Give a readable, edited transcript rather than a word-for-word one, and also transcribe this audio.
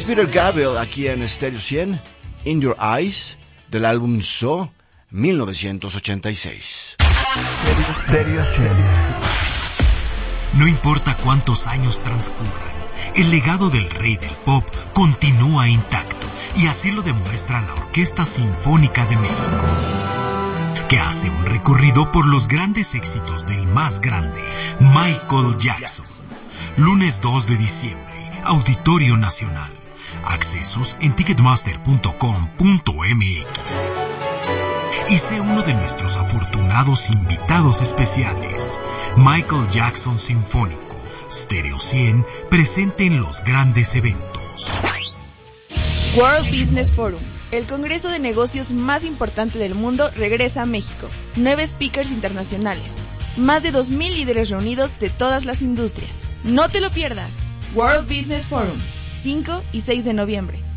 Peter Gabriel aquí en Stereo 100, In Your Eyes, del álbum So, 1986. Stereo 100. No importa cuántos años transcurran, el legado del rey del pop continúa intacto, y así lo demuestra la Orquesta Sinfónica de México, que hace un recorrido por los grandes éxitos del más grande, Michael Jackson. Lunes 2 de diciembre, Auditorio Nacional. Accesos en ticketmaster.com.mx. Y sé uno de nuestros afortunados invitados especiales. Michael Jackson Sinfónico, Stereo 100, presente en los grandes eventos. World Business Forum, el congreso de negocios más importante del mundo, regresa a México. 9 speakers internacionales. Más de 2,000 líderes reunidos de todas las industrias. No te lo pierdas. World Business Forum, 5 y 6 de noviembre.